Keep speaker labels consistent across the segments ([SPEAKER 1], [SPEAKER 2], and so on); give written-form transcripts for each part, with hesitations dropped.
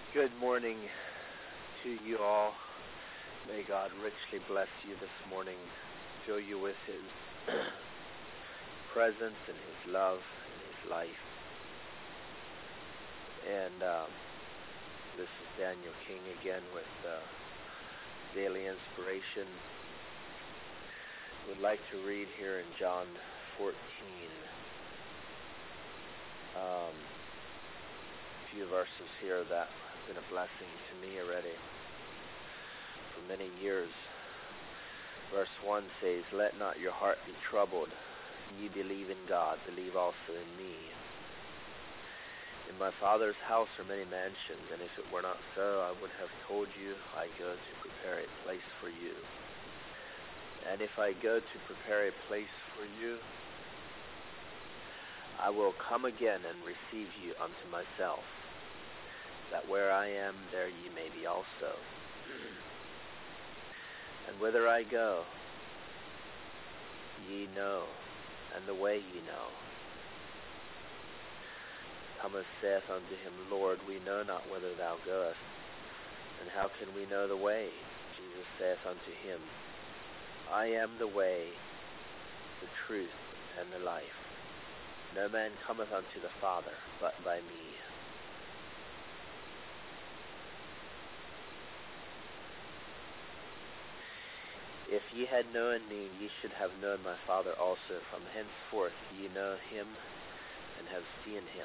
[SPEAKER 1] Good morning to you all. May God richly bless you this morning, fill you with His presence and His love and His life. And this is Daniel King again with Daily Inspiration. Would like to read here in John 14. A few verses here that have been a blessing to me already for many years. Verse 1 says, "Let not your heart be troubled. Ye believe in God, believe also in me. In my Father's house are many mansions, and if it were not so, I would have told you, I go to prepare a place for you. And if I go to prepare a place for you, I will come again and receive you unto myself, that where I am, there ye may be also. And whither I go, ye know, and the way ye know." Thomas saith unto him, "Lord, we know not whither thou goest, and how can we know the way?" Jesus saith unto him, "I am the way, the truth, and the life. No man cometh unto the Father but by me." "If ye had known me, ye should have known my Father also. From henceforth ye know him and have seen him."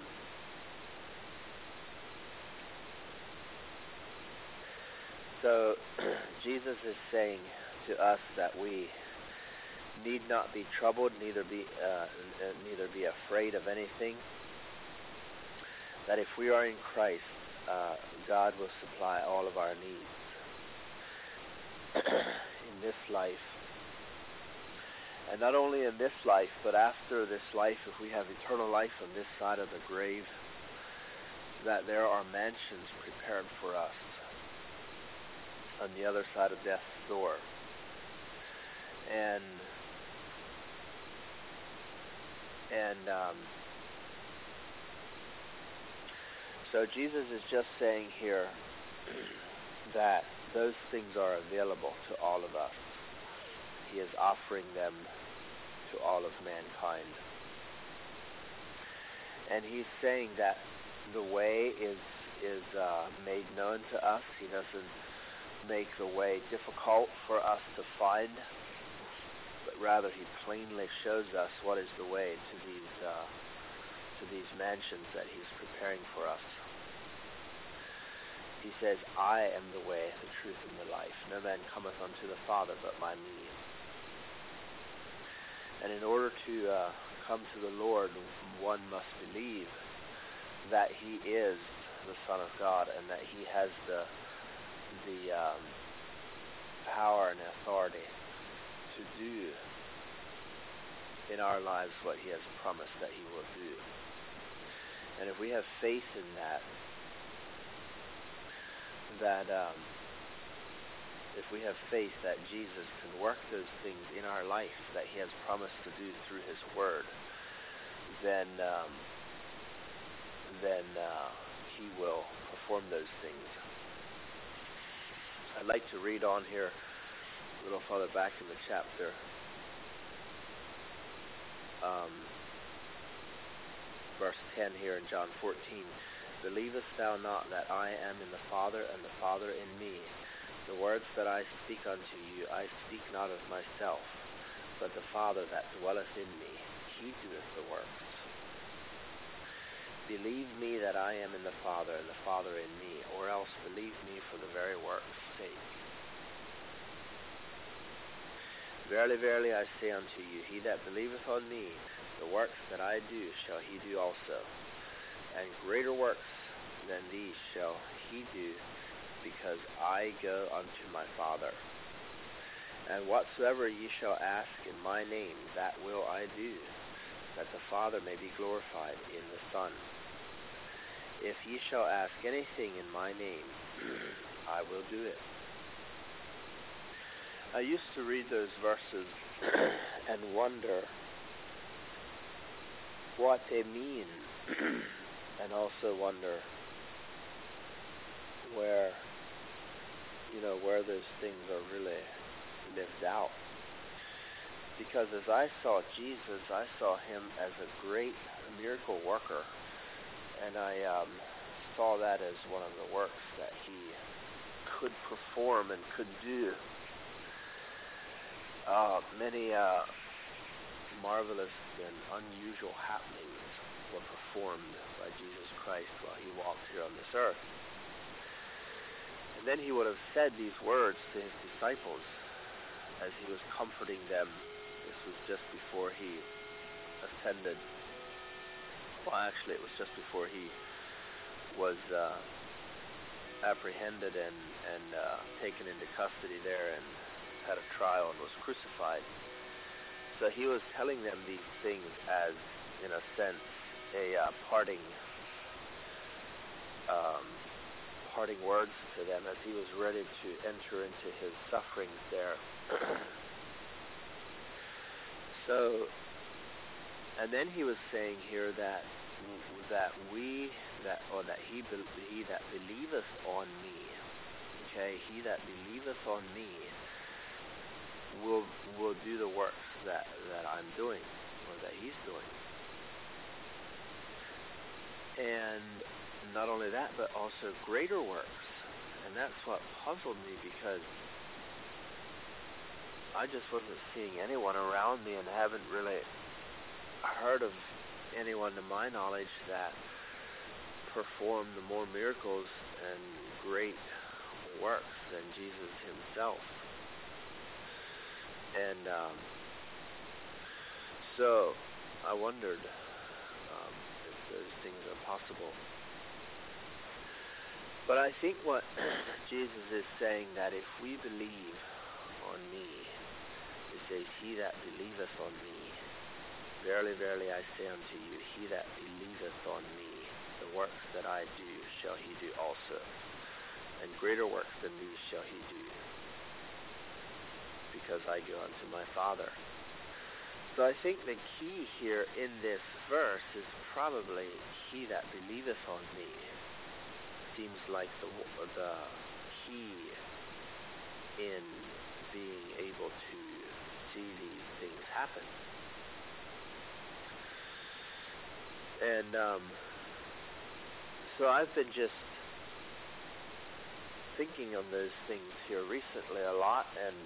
[SPEAKER 1] So Jesus is saying to us that we need not be troubled, neither be afraid of anything. That if we are in Christ, God will supply all of our needs in this life. And not only in this life, but after this life, if we have eternal life on this side of the grave, that there are mansions prepared for us on the other side of death's door. And so Jesus is just saying here that those things are available to all of us. He is offering them to all of mankind. And he's saying that the way is made known to us. He doesn't make the way difficult for us to find, but rather he plainly shows us what is the way to these mansions that he's preparing for us. He says, "I am the way, the truth, and the life. No man cometh unto the Father but by me." And in order to come to the Lord, one must believe that he is the Son of God and that he has the power and authority to do in our lives what he has promised that he will do. And if we have faith in that if we have faith that Jesus can work those things in our life that he has promised to do through his word, then he will perform those things. I'd like to read on here a little further back in the chapter. Verse 10 here in John 14. "Believest thou not that I am in the Father, and the Father in me? The words that I speak unto you, I speak not of myself, but the Father that dwelleth in me, he doeth the works. Believe me that I am in the Father, and the Father in me, or else believe me for the very work's sake. Verily, verily, I say unto you, he that believeth on me, the works that I do shall he do also. And greater works than these shall he do, because I go unto my Father. And whatsoever ye shall ask in my name, that will I do, that the Father may be glorified in the Son. If ye shall ask anything in my name, I will do it." I used to read those verses and wonder what they mean, and also wonder where, where those things are really lived out. Because as I saw Jesus, I saw him as a great miracle worker, and I saw that as one of the works that he could perform and could do. Many marvelous and unusual happenings were performed by Jesus Christ while he walked here on this earth. And then he would have said these words to his disciples as he was comforting them. This was just before he ascended. Well, actually, it was just before he was apprehended and taken into custody there and had a trial and was crucified. So he was telling them these things as, in a sense, a parting words to them as he was ready to enter into his sufferings there. So, and then he was saying here that he that believeth on me, okay, he that believeth on me will do the works that I'm doing, or that he's doing. And not only that, but also greater works. And that's what puzzled me, because I just wasn't seeing anyone around me, and haven't really heard of anyone to my knowledge that performed more miracles and great works than Jesus himself. And so I wondered if those things are possible. But I think what Jesus is saying, that if we believe on me, he says, he that believeth on me, verily, verily, I say unto you, he that believeth on me, the works that I do shall he do also, and greater works than these shall he do, because I go unto my Father. So I think the key here in this verse is probably, he that believeth on me. Seems like the key in being able to see these things happen. And so I've been just thinking on those things here recently a lot, and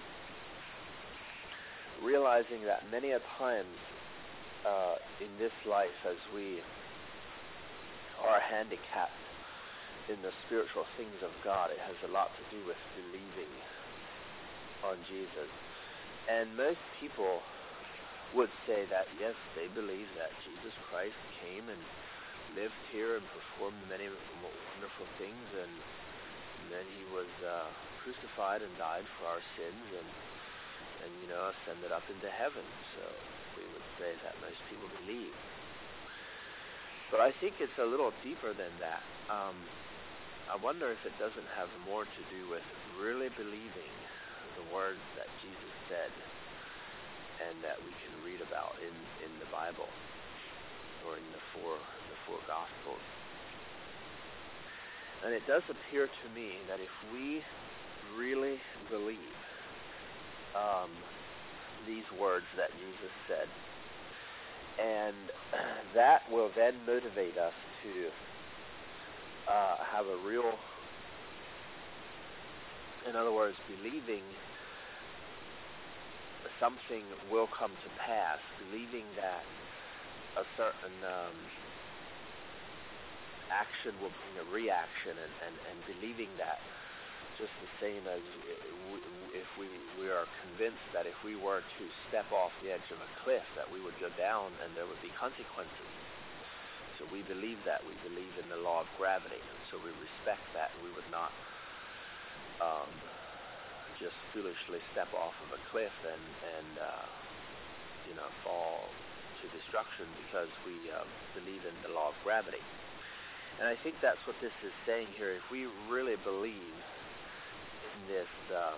[SPEAKER 1] realizing that many a times in this life, as we are handicapped in the spiritual things of God, it has a lot to do with believing on Jesus. And most people would say that, yes, they believe that Jesus Christ came and lived here and performed many wonderful things, and then he was crucified and died for our sins, and ascended up into heaven. So we would say that most people believe. But I think it's a little deeper than that. I wonder if it doesn't have more to do with really believing the words that Jesus said and that we can read about in the Bible, or in the four Gospels. And it does appear to me that if we really believe these words that Jesus said, and that will then motivate us to have a real, in other words, believing something will come to pass, believing that a certain action will bring a reaction, and believing that, just the same as if we are convinced that if we were to step off the edge of a cliff, that we would go down and there would be consequences. So we believe that. We believe in the law of gravity, and so we respect that. We would not just foolishly step off of a cliff and fall to destruction because we believe in the law of gravity. And I think that's what this is saying here. If we really believe in this,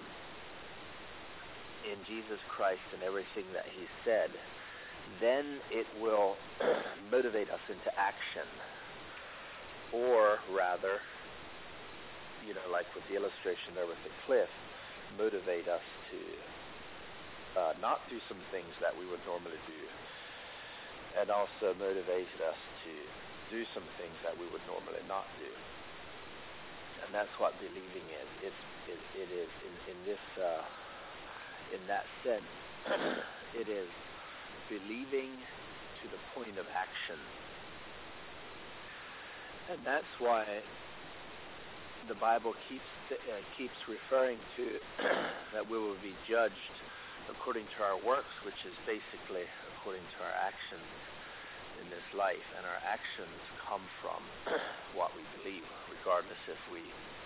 [SPEAKER 1] in Jesus Christ and everything that he said, then it will motivate us into action. Or rather, like with the illustration there with the cliff, motivate us to not do some things that we would normally do, and also motivate us to do some things that we would normally not do. And that's what believing is. It is in this in that sense. It is believing to the point of action, and that's why the Bible keeps referring to that we will be judged according to our works, which is basically according to our actions in this life. And our actions come from what we believe, regardless if we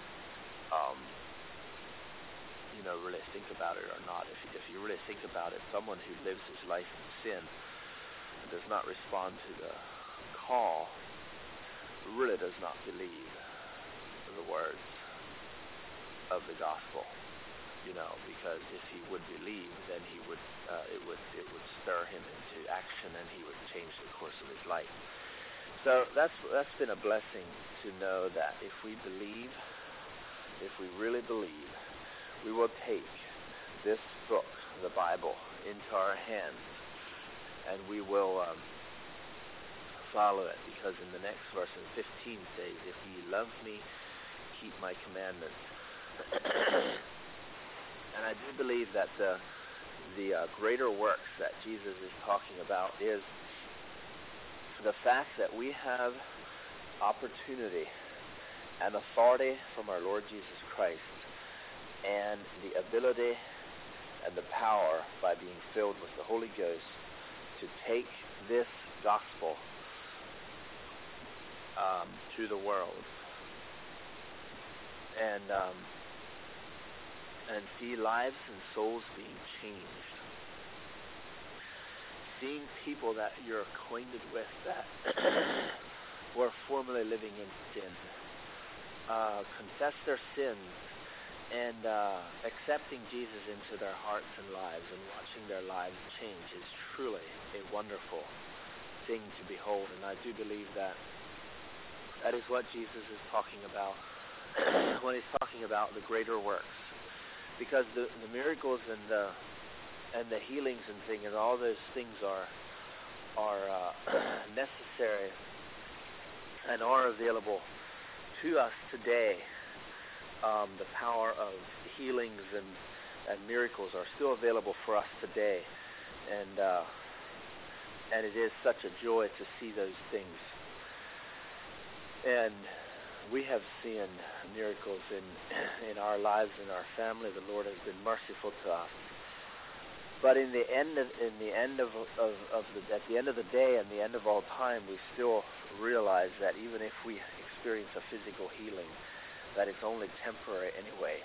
[SPEAKER 1] really think about it or not. If you really think about it, someone who lives his life in sin and does not respond to the call really does not believe the words of the gospel, because if he would believe, then he would it would stir him into action, and he would change the course of his life. So that's been a blessing to know that if we believe, if we really believe, we will take this book, the Bible, into our hands, and we will follow it, because in the next verse, in 15, says, "If ye love me, keep my commandments." And I do believe that the greater works that Jesus is talking about is the fact that we have opportunity and authority from our Lord Jesus Christ, and the ability and the power by being filled with the Holy Ghost to take this gospel to the world and see lives and souls being changed. Seeing people that you're acquainted with that were formerly living in sin confess their sins and accepting Jesus into their hearts and lives and watching their lives change is truly a wonderful thing to behold. And I do believe that is what Jesus is talking about when he's talking about the greater works, because the miracles and the healings and things and all those things are necessary and are available to us today. The power of healings and miracles are still available for us today, and it is such a joy to see those things. And we have seen miracles in our lives, in our family. The Lord has been merciful to us. But at the end of the day and the end of all time, we still realize that even if we experience a physical healing, that it's only temporary anyway.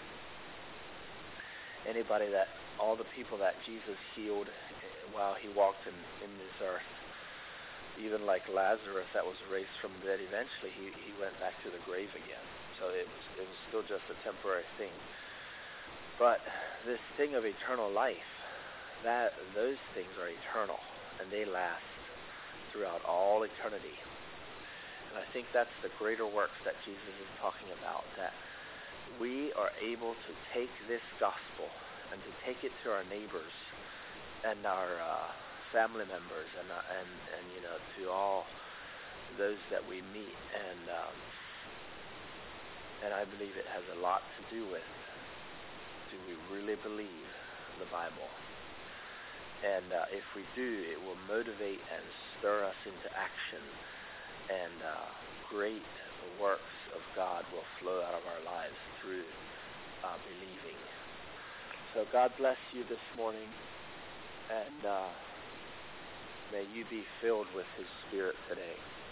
[SPEAKER 1] All the people that Jesus healed while he walked in this earth, even like Lazarus that was raised from the dead, eventually he went back to the grave again. So it was still just a temporary thing. But this thing of eternal life, those things are eternal, and they last throughout all eternity. And I think that's the greater works that Jesus is talking about, that we are able to take this gospel and to take it to our neighbors and our family members and to all those that we meet, and I believe it has a lot to do with, do we really believe the Bible? And if we do, it will motivate and stir us into action, and great works of God will flow out of our lives through believing. So God bless you this morning, and may you be filled with His Spirit today.